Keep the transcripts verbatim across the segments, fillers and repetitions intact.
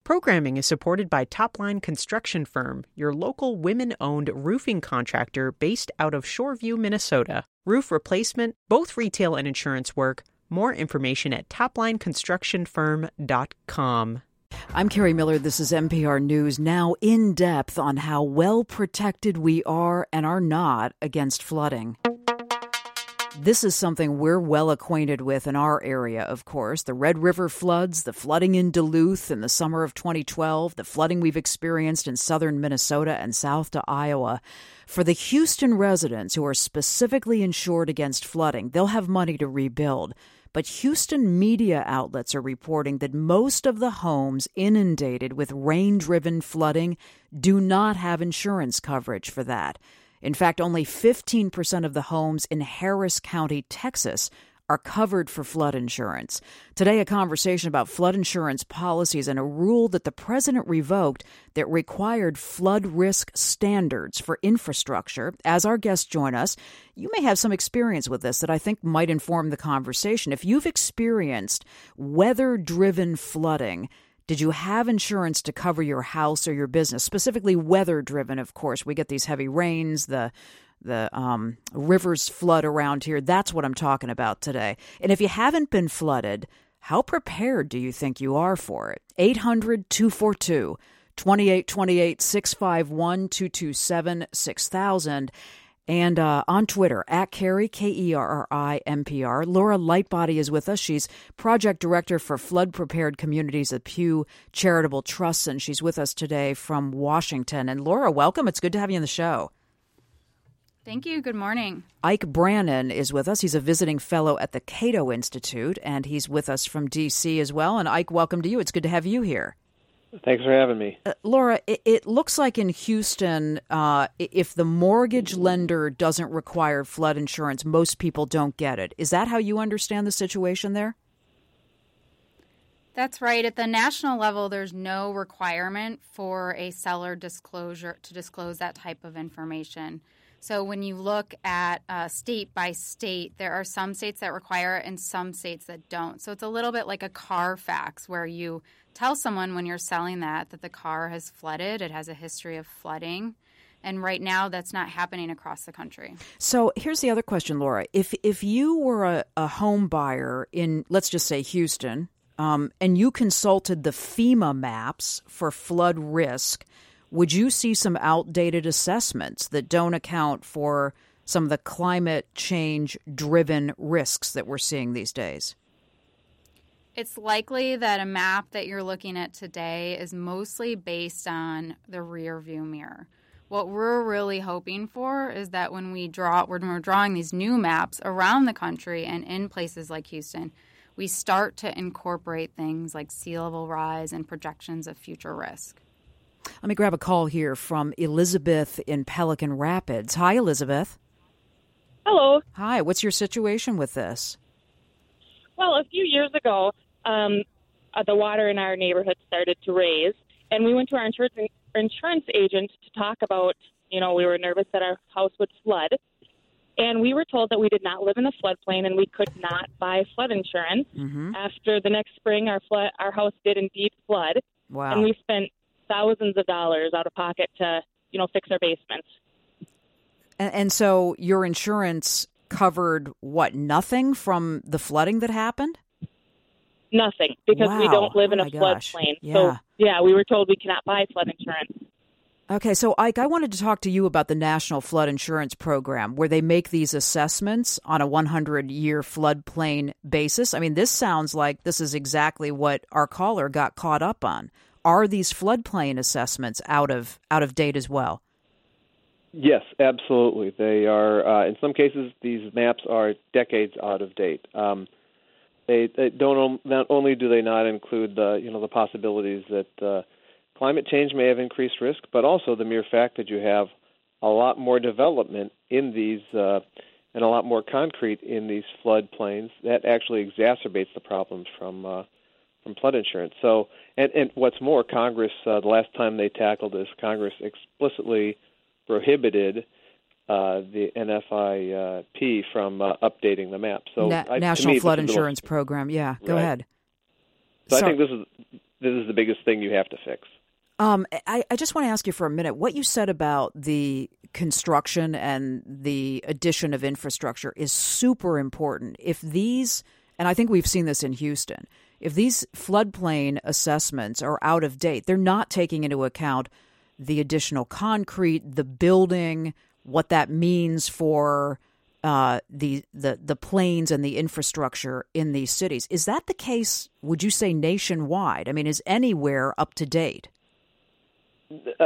Programming is supported by Topline Construction Firm, your local women-owned roofing contractor based out of Shoreview, Minnesota. Roof replacement, both retail and insurance work. More information at topline construction firm dot com. I'm Carrie Miller. This is N P R News, now in depth on how well protected we are and are not against flooding. This is something we're well acquainted with in our area, of course. The Red River floods, the flooding in Duluth in the summer of twenty twelve, the flooding we've experienced in southern Minnesota and south to Iowa. For the Houston residents who are specifically insured against flooding, they'll have money to rebuild. But Houston media outlets are reporting that most of the homes inundated with rain-driven flooding do not have insurance coverage for that. In fact, only fifteen percent of the homes in Harris County, Texas, are covered for flood insurance. Today, a conversation about flood insurance policies and a rule that the president revoked that required flood risk standards for infrastructure. As our guests join us, you may have some experience with this that I think might inform the conversation. If you've experienced weather-driven flooding, did you have insurance to cover your house or your business? Specifically weather-driven, of course. We get these heavy rains, the the um, rivers flood around here. That's what I'm talking about today. And if you haven't been flooded, how prepared do you think you are for it? eight hundred, two four two, two eight two eight, six five one, two two seven, six thousand. And uh, on Twitter, at Carrie, K E R R I M P R. Laura Lightbody is with us. She's project director for flood-prepared communities at Pew Charitable Trusts, and she's with us today from Washington. And Laura, welcome. It's good to have you on the show. Thank you. Good morning. Ike Brannon is with us. He's a visiting fellow at the Cato Institute, and he's with us from D C as well. And Ike, welcome to you. It's good to have you here. Thanks for having me. Uh, Laura, it, it looks like in Houston, uh, if the mortgage lender doesn't require flood insurance, most people don't get it. Is that how you understand the situation there? That's right. At the national level, there's no requirement for a seller disclosure to disclose that type of information. So when you look at uh, state by state, there are some states that require it and some states that don't. So it's a little bit like a Carfax where you tell someone when you're selling that that the car has flooded, it has a history of flooding. And right now that's not happening across the country. So here's the other question, Laura. If if you were a, a home buyer in, let's just say, Houston, um, and you consulted the FEMA maps for flood risk, would you see some outdated assessments that don't account for some of the climate change-driven risks that we're seeing these days? It's likely that a map that you're looking at today is mostly based on the rear view mirror. What we're really hoping for is that when we draw, when we're drawing these new maps around the country and in places like Houston, we start to incorporate things like sea level rise and projections of future risk. Let me grab a call here from Elizabeth in Pelican Rapids. Hi, Elizabeth. Hello. Hi. What's your situation with this? Well, a few years ago, um, uh, the water in our neighborhood started to raise, and we went to our insurance insurance agent to talk about, you know, we were nervous that our house would flood, and we were told that we did not live in a floodplain and we could not buy flood insurance. Mm-hmm. After the next spring, our flood, our house did indeed flood. Wow. And we spent thousands of dollars out of pocket to, you know, fix our basements. And, and so your insurance covered, what, nothing from the flooding that happened? Nothing, because wow. we don't live oh in a gosh. floodplain. Yeah. So, yeah, we were told we cannot buy flood insurance. Okay, so Ike, I wanted to talk to you about the National Flood Insurance Program, where they make these assessments on a one hundred year floodplain basis. I mean, this sounds like this is exactly what our caller got caught up on. Are these floodplain assessments out of out of date as well? Yes, absolutely. They are. Uh, in some cases, these maps are decades out of date. Um, they, they don't. Not only do they not include the you know the possibilities that uh, climate change may have increased risk, but also the mere fact that you have a lot more development in these uh, and a lot more concrete in these floodplains that actually exacerbates the problems from. Uh, from flood insurance. So, and, and what's more, Congress, uh, the last time they tackled this, Congress explicitly prohibited uh, the N F I P from uh, updating the map. So, Na- I, National me, Flood Insurance little, Program. Yeah, go right. aheed. So, so I think this is this is the biggest thing you have to fix. Um, I, I just want to ask you for a minute. What you said about the construction and the addition of infrastructure is super important. If these, and I think we've seen this in Houston, if these floodplain assessments are out of date, they're not taking into account the additional concrete, the building, what that means for uh, the, the the plains and the infrastructure in these cities. Is that the case, would you say, nationwide? I mean, is anywhere up to date? Uh,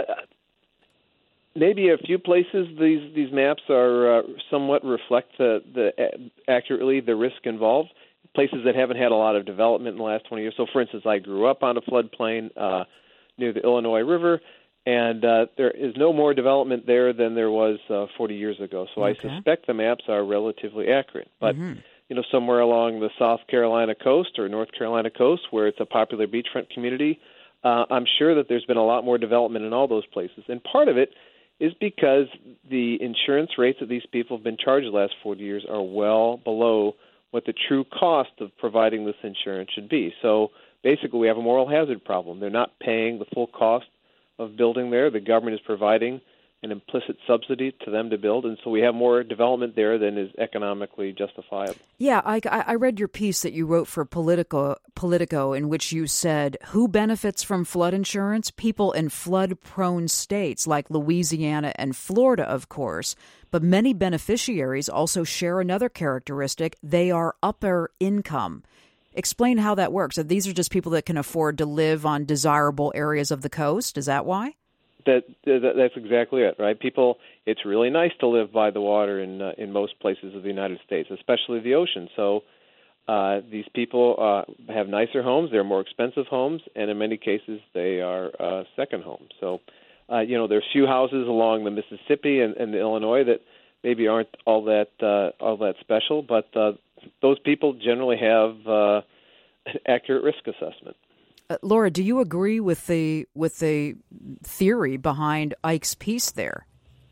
maybe a few places these these maps are uh, somewhat reflect the, the uh, accurately the risk involved. Places that haven't had a lot of development in the last twenty years. So, for instance, I grew up on a floodplain uh, near the Illinois River, and uh, there is no more development there than there was uh, forty years ago. So okay. I suspect the maps are relatively accurate. But mm-hmm. you know, somewhere along the South Carolina coast or North Carolina coast, where it's a popular beachfront community, Uh, I'm sure that there's been a lot more development in all those places. And part of it is because the insurance rates that these people have been charged the last forty years are well below what the true cost of providing this insurance should be. So basically we have a moral hazard problem. They're not paying the full cost of building there. The government is providing an implicit subsidy to them to build, and so we have more development there than is economically justifiable. Yeah, I, I read your piece that you wrote for Politico, Politico, in which you said, who benefits from flood insurance? People in flood-prone states like Louisiana and Florida, of course, but many beneficiaries also share another characteristic. They are upper income. Explain how that works. So these are just people that can afford to live on desirable areas of the coast? Is that why? That, that that's exactly it, right? People, it's really nice to live by the water in uh, in most places of the United States, especially the ocean. So uh, these people uh, have nicer homes, they're more expensive homes, and in many cases they are uh, second homes. So uh, you know, there's few houses along the Mississippi and, and the Illinois that maybe aren't all that uh, all that special, but uh, those people generally have uh, an accurate risk assessment. Uh, Laura, do you agree with the with the theory behind Ike's piece there?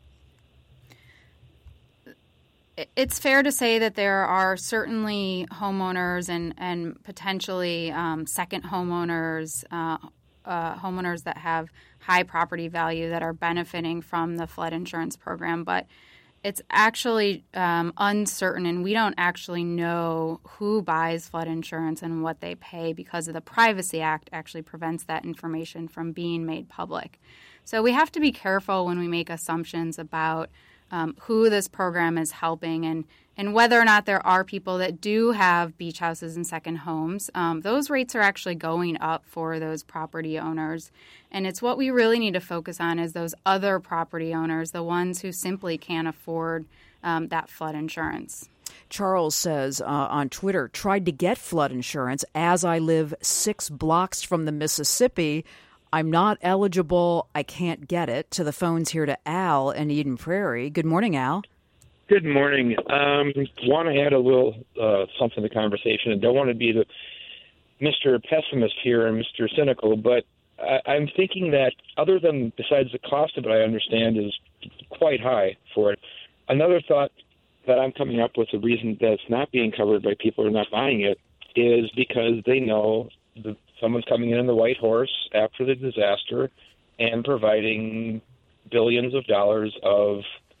It's fair to say that there are certainly homeowners and, and potentially um, second homeowners, uh, uh, homeowners that have high property value that are benefiting from the flood insurance program, but it's actually um, uncertain, and we don't actually know who buys flood insurance and what they pay because of the Privacy Act actually prevents that information from being made public. So we have to be careful when we make assumptions about um, who this program is helping and, and whether or not there are people that do have beach houses and second homes. Um, those rates are actually going up for those property owners. And it's what we really need to focus on is those other property owners, the ones who simply can't afford um, that flood insurance. Charles says uh, on Twitter, tried to get flood insurance as I live six blocks from the Mississippi. I'm not eligible. I can't get it. To the phones here to Al in Eden Prairie. Good morning, Al. Good morning. Um, want to add a little uh, something to the conversation. I don't want to be the Mister Pessimist here and Mister Cynical, but I, I'm thinking that other than besides the cost of it, I understand is quite high for it. Another thought that I'm coming up with, the reason that it's not being covered by people who are not buying it, is because they know that someone's coming in on the white horse after the disaster and providing billions of dollars of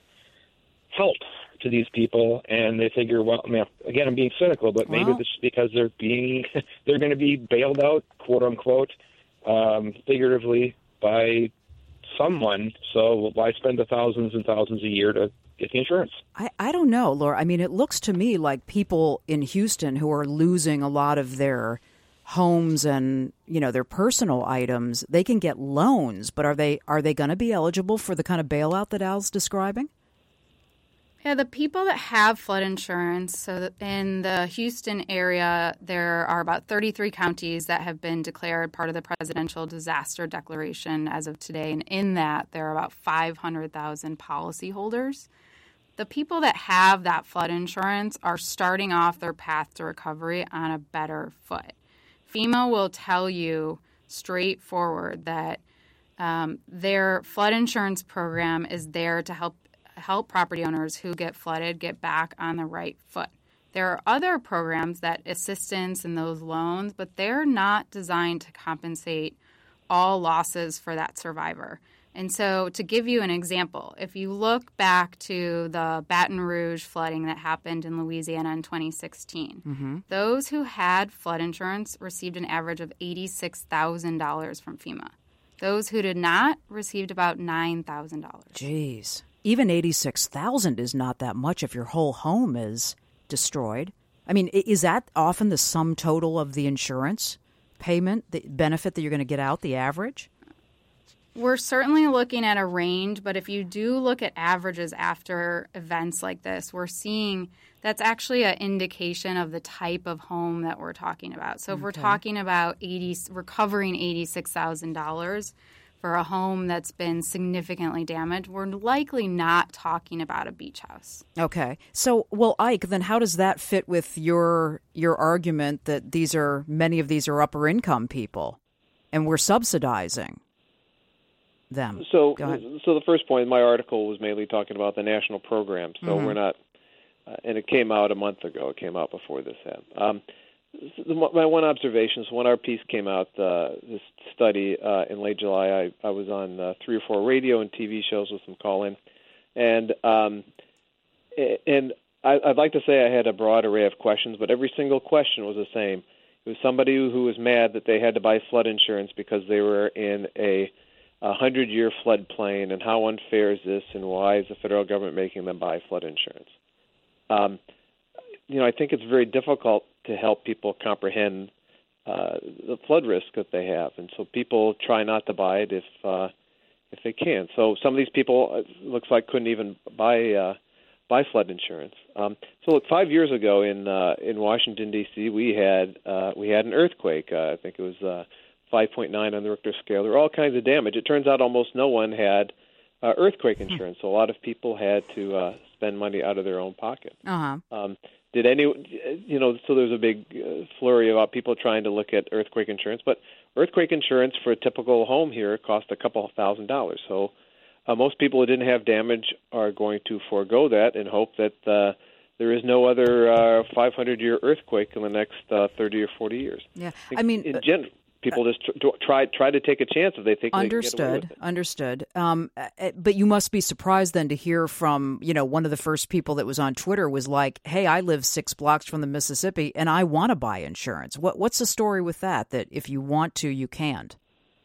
help to these people, and they figure, well, I mean, again, I'm being cynical, but maybe well, this is because they're being, they're going to be bailed out, quote unquote, um, figuratively by someone. So why spend the thousands and thousands a year to get the insurance? I, I don't know, Laura. I mean, it looks to me like people in Houston who are losing a lot of their homes and, you know, their personal items, they can get loans, but are they are they going to be eligible for the kind of bailout that Al's describing? Yeah, the people that have flood insurance, so in the Houston area, there are about thirty-three counties that have been declared part of the Presidential Disaster Declaration as of today. And in that, there are about five hundred thousand policyholders. The people that have that flood insurance are starting off their path to recovery on a better foot. FEMA will tell you straightforward that um, their flood insurance program is there to help help property owners who get flooded get back on the right foot. There are other programs that assistance in those loans, but they're not designed to compensate all losses for that survivor. And so to give you an example, if you look back to the Baton Rouge flooding that happened in Louisiana in twenty sixteen, mm-hmm. those who had flood insurance received an average of eighty-six thousand dollars from FEMA. Those who did not received about nine thousand dollars. Jeez. Even eighty-six thousand dollars is not that much if your whole home is destroyed. I mean, is that often the sum total of the insurance payment, the benefit that you're going to get out, the average? We're certainly looking at a range, but if you do look at averages after events like this, we're seeing that's actually an indication of the type of home that we're talking about. So if okay. we're talking about eighty, recovering eighty-six thousand dollars for a home that's been significantly damaged, we're likely not talking about a beach house. Okay. So, well, Ike, then how does that fit with your your argument that these are many of these are upper income people and we're subsidizing them? So, so the first point, my article was mainly talking about the national program. So mm-hmm. we're not, uh, and it came out a month ago. It came out before this happened. Um, the, my one observation is when our piece came out, uh, this study uh, in late July, I, I was on uh, three or four radio and T V shows with some call-in, and um, and I, I'd like to say I had a broad array of questions, but every single question was the same. It was somebody who was mad that they had to buy flood insurance because they were in a a hundred-year floodplain, and how unfair is this, and why is the federal government making them buy flood insurance? Um, you know, I think it's very difficult to help people comprehend uh, the flood risk that they have, and so people try not to buy it if uh, if they can. So some of these people, it looks like, couldn't even buy uh, buy flood insurance. Um, so look, five years ago in uh, in Washington D C, we had uh, we had an earthquake. Uh, I think it was Uh, five point nine on the Richter scale. There were all kinds of damage. It turns out almost no one had uh, earthquake insurance, so a lot of people had to uh, spend money out of their own pocket. Uh-huh. Um, did any, you know, so there's a big uh, flurry about people trying to look at earthquake insurance, but earthquake insurance for a typical home here cost a couple of thousand dollars. So uh, most people who didn't have damage are going to forego that and hope that uh, there is no other uh, five hundred year earthquake in the next uh, thirty or forty years. Yeah, I mean, in general. People just try try to take a chance if they think understood, they can get away with it. Understood. Um, but you must be surprised then to hear from, you know, one of the first people that was on Twitter was like, hey, I live six blocks from the Mississippi and I want to buy insurance. What What's the story with that, that if you want to, you can't?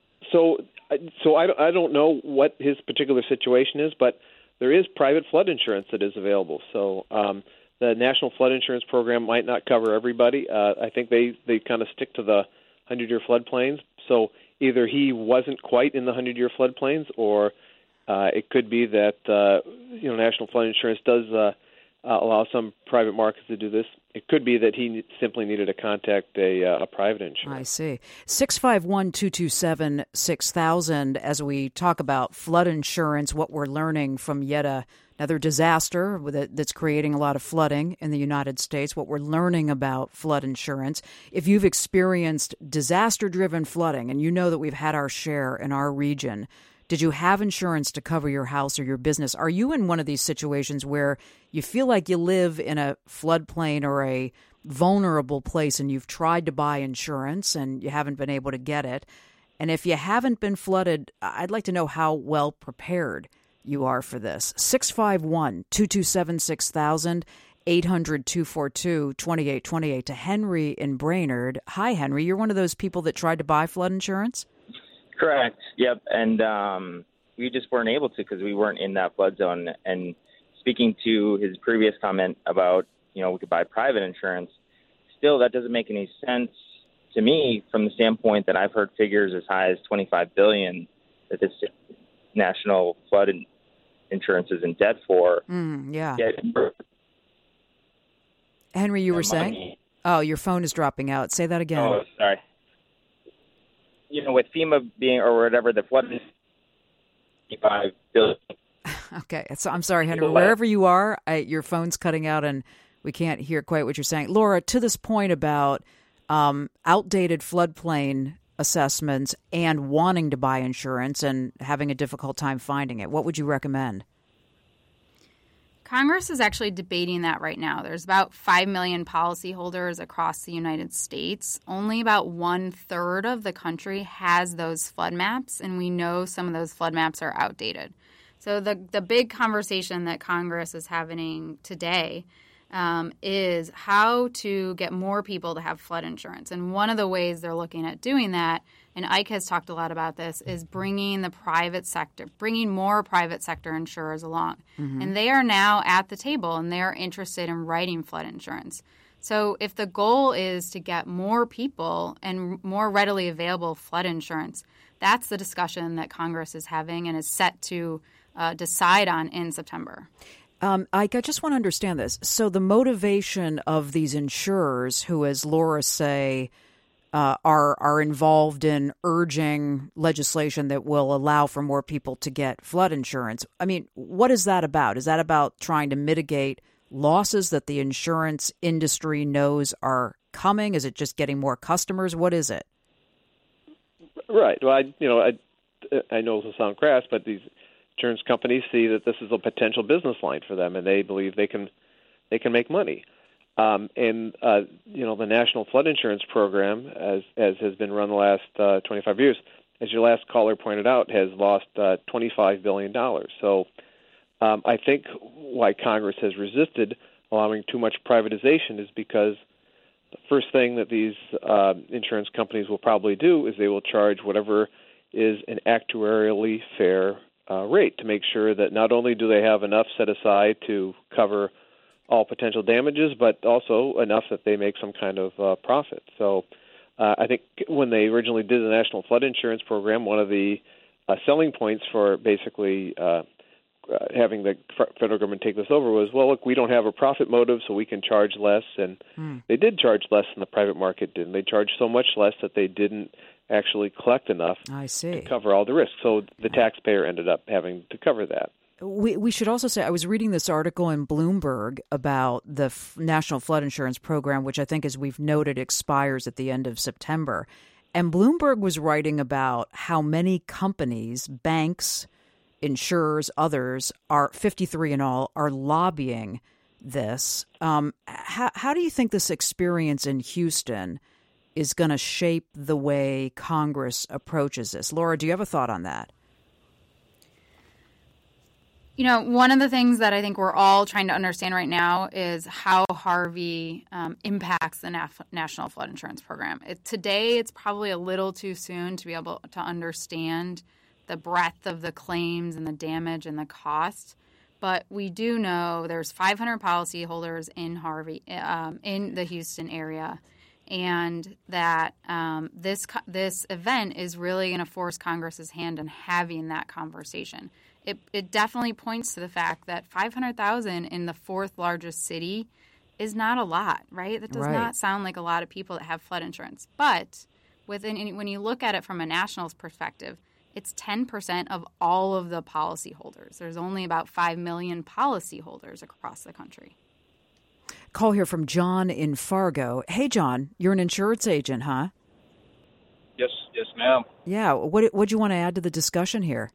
So, so I, I don't know what his particular situation is, but there is private flood insurance that is available. So um, the National Flood Insurance Program might not cover everybody. Uh, I think they, they kind of stick to the hundred-year floodplains. So either he wasn't quite in the hundred-year floodplains, or uh, it could be that uh, you know National Flood Insurance does uh, uh, allow some private markets to do this. It could be that he simply needed to contact a, uh, a private insurer. I see. six five one, two two seven, six thousand, as we talk about flood insurance, what we're learning from yet a Another disaster that's creating a lot of flooding in the United States, what we're learning about flood insurance. If you've experienced disaster-driven flooding, and you know that we've had our share in our region, did you have insurance to cover your house or your business? Are you in one of these situations where you feel like you live in a floodplain or a vulnerable place and you've tried to buy insurance and you haven't been able to get it? And if you haven't been flooded, I'd like to know how well prepared you are for this. six five one, two two seven, six thousand, eight hundred, two four two, two eight two eight. To Henry in Brainerd. Hi, Henry. You're one of those people that tried to buy flood insurance? Correct. Yep. And um, we just weren't able to because we weren't in that flood zone. And speaking to his previous comment about, you know, we could buy private insurance, still that doesn't make any sense to me from the standpoint that I've heard figures as high as twenty-five billion dollars that this national flood insurance is in debt for. Mm, yeah. Yet, Henry, you were saying? Money. Oh, your phone is dropping out. Say that again. Oh, sorry. You know, with FEMA being, or whatever, the flood is twenty-five billion dollars. Okay. So I'm sorry, Henry. Wherever you are, I, your phone's cutting out and we can't hear quite what you're saying. Laura, to this point about um, outdated floodplain assessments and wanting to buy insurance and having a difficult time finding it, what would you recommend? Congress is actually debating that right now. There's about five million policyholders across the United States. Only about one-third of the country has those flood maps, and we know some of those flood maps are outdated. So the, the big conversation that Congress is having today um, is how to get more people to have flood insurance. And one of the ways they're looking at doing that, and Ike has talked a lot about this, is bringing the private sector, bringing more private sector insurers along. Mm-hmm. And they are now at the table, and they are interested in writing flood insurance. So if the goal is to get more people and more readily available flood insurance, that's the discussion that Congress is having and is set to uh, decide on in September. Um, Ike, I just want to understand this. So the motivation of these insurers who, as Laura say, Uh, are are involved in urging legislation that will allow for more people to get flood insurance. I mean, what is that about? Is that about trying to mitigate losses that the insurance industry knows are coming? Is it just getting more customers? What is it? Right. Well, I, you know, I, I know this will sound crass, but these insurance companies see that this is a potential business line for them, and they believe they can they can make money. Um, and, uh, you know, the National Flood Insurance Program, as as has been run the last uh, twenty-five years, as your last caller pointed out, has lost uh, twenty-five billion dollars. So um, I think why Congress has resisted allowing too much privatization is because the first thing that these uh, insurance companies will probably do is they will charge whatever is an actuarially fair uh, rate to make sure that not only do they have enough set aside to cover all potential damages, but also enough that they make some kind of uh, profit. So uh, I think when they originally did the National Flood Insurance Program, one of the uh, selling points for basically uh, uh, having the federal government take this over was, well, look, we don't have a profit motive, so we can charge less. And mm. they did charge less than the private market did. And they charged so much less that they didn't actually collect enough I see. to cover all the risks. So the taxpayer ended up having to cover that. We we should also say, I was reading this article in Bloomberg about the F- National Flood Insurance Program, which I think, as we've noted, expires at the end of September. And Bloomberg was writing about how many companies, banks, insurers, others, are fifty-three in all, are lobbying this. Um, how, how do you think this experience in Houston is going to shape the way Congress approaches this? Laura, do you have a thought on that? You know, one of the things that I think we're all trying to understand right now is how Harvey um, impacts the Naf- National Flood Insurance Program. It, today, it's probably a little too soon to be able to understand the breadth of the claims and the damage and the cost. But we do know there's five hundred policyholders in Harvey, um, in the Houston area, and that um, this this event is really going to force Congress's hand in having that conversation. It, it definitely points to the fact that five hundred thousand in the fourth largest city is not a lot, right? That does right. not sound like a lot of people that have flood insurance. But within, when you look at it from a national perspective, it's ten percent of all of the policyholders. There's only about five million policyholders across the country. Call here from John in Fargo. Hey, John, you're an insurance agent, huh? Yes, yes, ma'am. Yeah. What what do you want to add to the discussion here?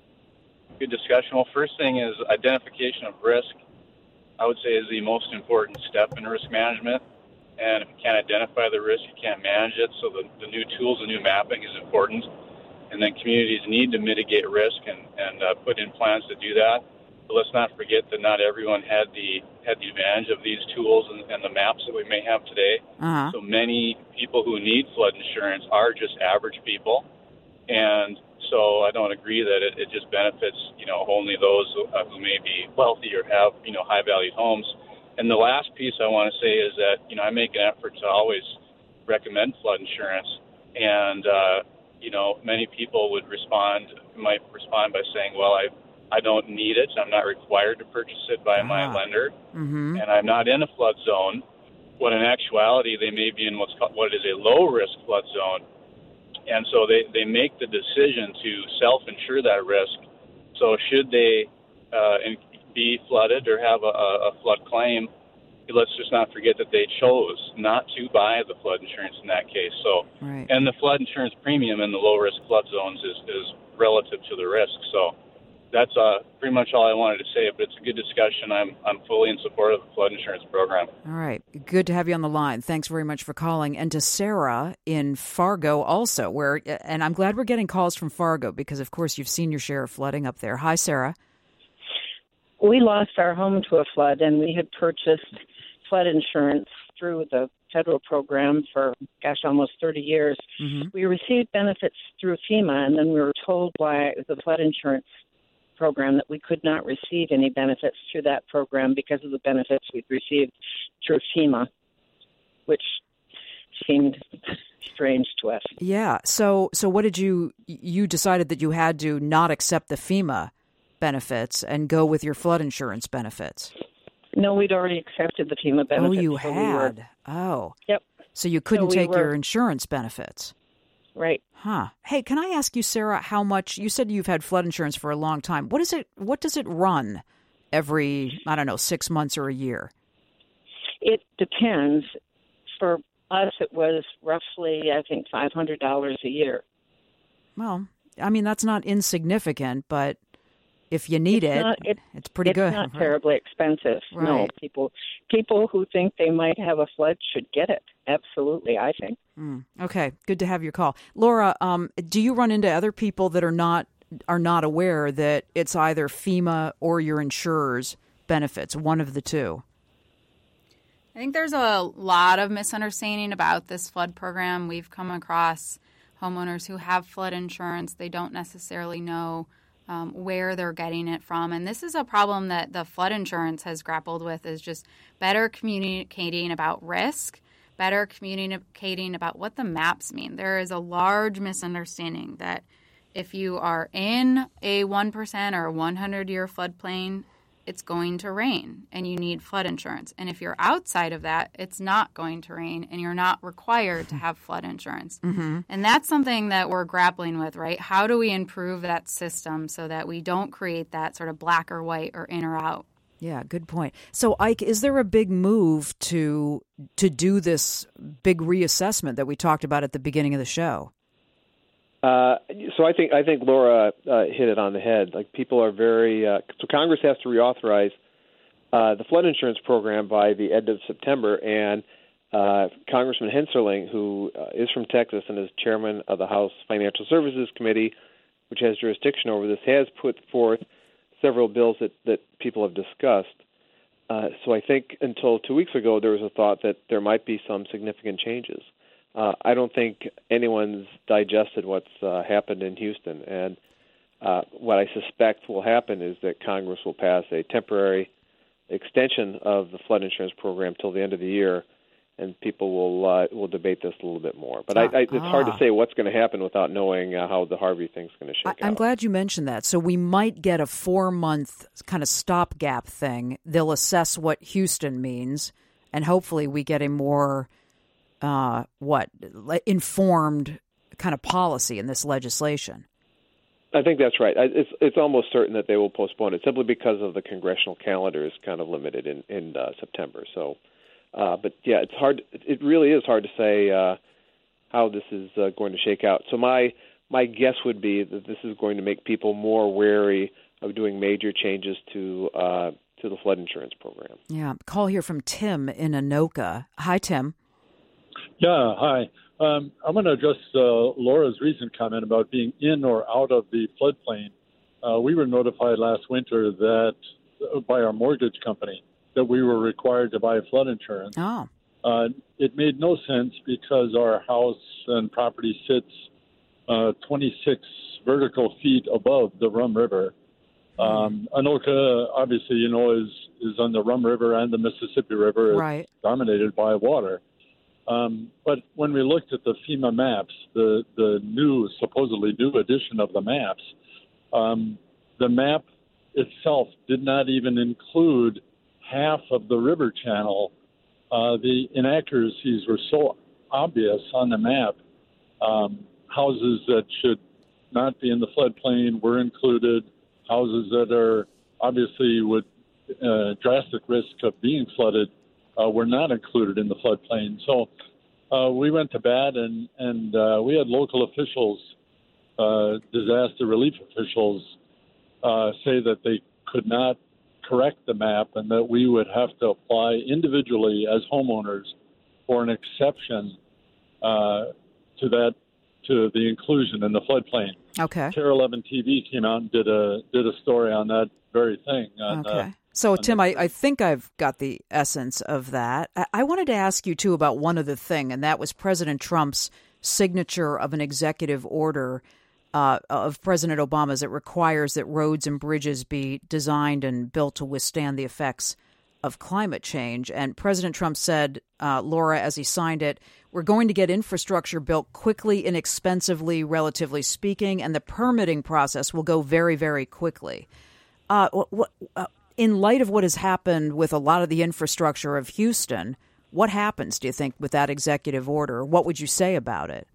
Good discussion. Well, first thing is identification of risk, I would say, is the most important step in risk management. And if you can't identify the risk, you can't manage it. So the, the new tools, the new mapping is important. And then communities need to mitigate risk and, and uh, put in plans to do that. But let's not forget that not everyone had the had the advantage of these tools and, and the maps that we may have today. Uh-huh. So many people who need flood insurance are just average people. And so I don't agree that it, it just benefits, you know, only those who, uh, who may be wealthy or have, you know, high-valued homes. And the last piece I want to say is that, you know, I make an effort to always recommend flood insurance. And, uh, you know, many people would respond, might respond by saying, well, I I don't need it. I'm not required to purchase it by ah. my lender. Mm-hmm. And I'm not in a flood zone. When in actuality, they may be in what's called, what is a low-risk flood zone. And so they, they make the decision to self-insure that risk. So should they uh, be flooded or have a, a flood claim, let's just not forget that they chose not to buy the flood insurance in that case. So, right. And the flood insurance premium in the low-risk flood zones is, is relative to the risk. So that's uh, pretty much all I wanted to say. But it's a good discussion. I'm I'm fully in support of the flood insurance program. All right. Good to have you on the line. Thanks very much for calling. And to Sarah in Fargo also, where, and I'm glad we're getting calls from Fargo because, of course, you've seen your share of flooding up there. Hi, Sarah. We lost our home to a flood, and we had purchased flood insurance through the federal program for, gosh, almost thirty years. Mm-hmm. We received benefits through FEMA, and then we were told by the flood insurance program that we could not receive any benefits through that program because of the benefits we'd received through FEMA, which seemed strange to us. Yeah. So, so what did you, you decided that you had to not accept the FEMA benefits and go with your flood insurance benefits? No, we'd already accepted the FEMA benefits. Oh, you so had? We were, oh. Yep. So you couldn't so we take were, your insurance benefits? Right. Huh. Hey, can I ask you, Sarah, how much, you said you've had flood insurance for a long time. What is it, what does it run every, I don't know, six months or a year? It depends. For us, it was roughly, I think, five hundred dollars a year. Well, I mean, that's not insignificant, but if you need it's it, not, it, it's pretty it's good. It's not right? terribly expensive. Right. No, people people who think they might have a flood should get it. Absolutely, I think. Mm, okay, good to have your call. Laura, um, do you run into other people that are not are not aware that it's either FEMA or your insurer's benefits, one of the two? I think there's a lot of misunderstanding about this flood program. We've come across homeowners who have flood insurance. They don't necessarily know Um, where they're getting it from. And this is a problem that the flood insurance has grappled with, is just better communicating about risk, better communicating about what the maps mean. There is a large misunderstanding that if you are in a one percent or one hundred year floodplain, it's going to rain and you need flood insurance. And if you're outside of that, it's not going to rain and you're not required to have flood insurance. Mm-hmm. And that's something that we're grappling with, right? How do we improve that system so that we don't create that sort of black or white or in or out? Yeah, good point. So, Ike, is there a big move to to do this big reassessment that we talked about at the beginning of the show? Uh, so I think I think Laura uh, hit it on the head. Like, people are very uh, so Congress has to reauthorize uh, the flood insurance program by the end of September, and uh, Congressman Hensarling, who uh, is from Texas and is chairman of the House Financial Services Committee, which has jurisdiction over this, has put forth several bills that, that people have discussed. Uh, so I think until two weeks ago, there was a thought that there might be some significant changes. Uh, I don't think anyone's digested what's uh, happened in Houston, and uh, what I suspect will happen is that Congress will pass a temporary extension of the flood insurance program till the end of the year, and people will uh, will debate this a little bit more. But I, I, it's ah. hard to say what's going to happen without knowing uh, how the Harvey thing's going to shake I, I'm out. glad you mentioned that. So we might get a four-month kind of stopgap thing. They'll assess what Houston means, and hopefully we get a more Uh, what, informed kind of policy in this legislation. I think that's right. It's it's almost certain that they will postpone it simply because of the congressional calendar is kind of limited in in uh, September. So, uh, but yeah, it's hard. It really is hard to say uh, how this is uh, going to shake out. So my my guess would be that this is going to make people more wary of doing major changes to uh, to the flood insurance program. Yeah. Call here from Tim in Anoka. Hi, Tim. Yeah, hi. Um, I'm going to address uh, Laura's recent comment about being in or out of the floodplain. Uh, we were notified last winter that uh, by our mortgage company that we were required to buy flood insurance. Oh. Uh, it made no sense because our house and property sits uh, twenty-six vertical feet above the Rum River. Um, Anoka, obviously, you know, is, is on the Rum River and the Mississippi River. It's right. dominated by water. Um, but when we looked at the FEMA maps, the, the new, supposedly new edition of the maps, um, the map itself did not even include half of the river channel. Uh, the inaccuracies were so obvious on the map. Um, houses that should not be in the floodplain were included. Houses that are obviously with uh, drastic risk of being flooded Uh, were not included in the floodplain. So uh, we went to bat, and, and uh, we had local officials, uh, disaster relief officials, uh, say that they could not correct the map and that we would have to apply individually as homeowners for an exception uh, to that, to the inclusion in the floodplain. Okay. Care eleven T V came out and did a did a story on that very thing. On, okay. Uh, so, Tim, I, I think I've got the essence of that. I, I wanted to ask you, too, about one other thing, and that was President Trump's signature of an executive order uh, of President Obama's that requires that roads and bridges be designed and built to withstand the effects of climate change. And President Trump said, uh, Laura, as he signed it, we're going to get infrastructure built quickly, inexpensively, relatively speaking, and the permitting process will go very, very quickly. Uh, what, uh, in light of what has happened with a lot of the infrastructure of Houston, what happens, do you think, with that executive order? What would you say about it?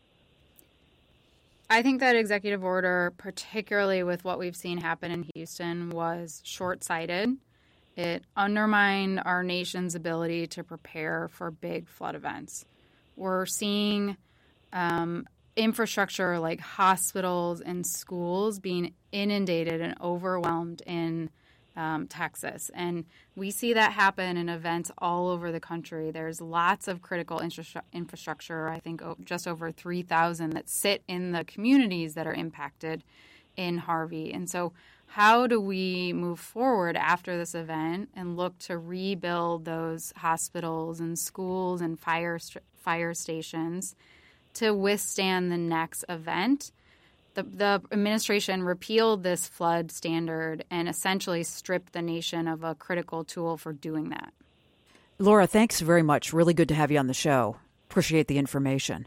I think that executive order, particularly with what we've seen happen in Houston, was short-sighted. It undermined our nation's ability to prepare for big flood events. We're seeing um, infrastructure like hospitals and schools being inundated and overwhelmed in um, Texas. And we see that happen in events all over the country. There's lots of critical infra- infrastructure, I think just over three thousand that sit in the communities that are impacted in Harvey. And so how do we move forward after this event and look to rebuild those hospitals and schools and fire st- fire stations to withstand the next event? The, the administration repealed this flood standard and essentially stripped the nation of a critical tool for doing that. Laura, thanks very much. Really good to have you on the show. Appreciate the information.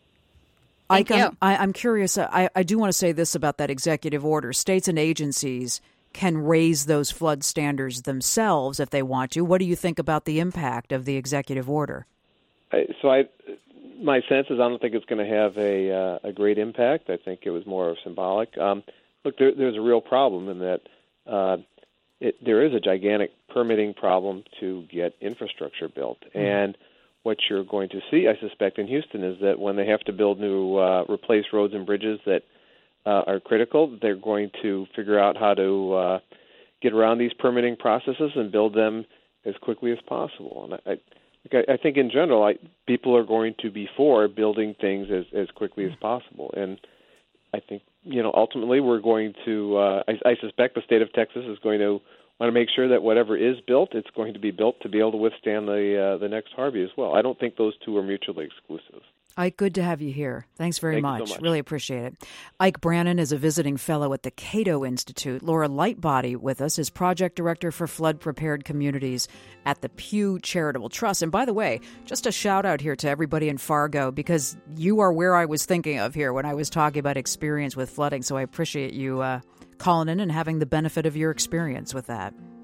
Thank Ike, you. I'm, I, I'm curious. I, I do want to say this about that executive order. States and agencies can raise those flood standards themselves if they want to. What do you think about the impact of the executive order? I, so I, my sense is I don't think it's going to have a uh, a great impact. I think it was more symbolic. Um, look, there, there's a real problem in that uh, it, there is a gigantic permitting problem to get infrastructure built. Mm-hmm. And what you're going to see, I suspect, in Houston is that when they have to build new, uh, replace roads and bridges that uh, are critical, they're going to figure out how to uh, get around these permitting processes and build them as quickly as possible. And I, I, I think in general, I, people are going to be for building things as, as quickly as possible. And I think, you know, ultimately we're going to, uh, I, I suspect the state of Texas is going to want to make sure that whatever is built, it's going to be built to be able to withstand the uh, the next Harvey as well. I don't think those two are mutually exclusive. Ike, good to have you here. Thanks very Thank much. you so much. Really appreciate it. Ike Brannon is a visiting fellow at the Cato Institute. Laura Lightbody with us is project director for flood-prepared communities at the Pew Charitable Trust. And by the way, just a shout out here to everybody in Fargo, because you are where I was thinking of here when I was talking about experience with flooding. So I appreciate you uh, calling in and having the benefit of your experience with that.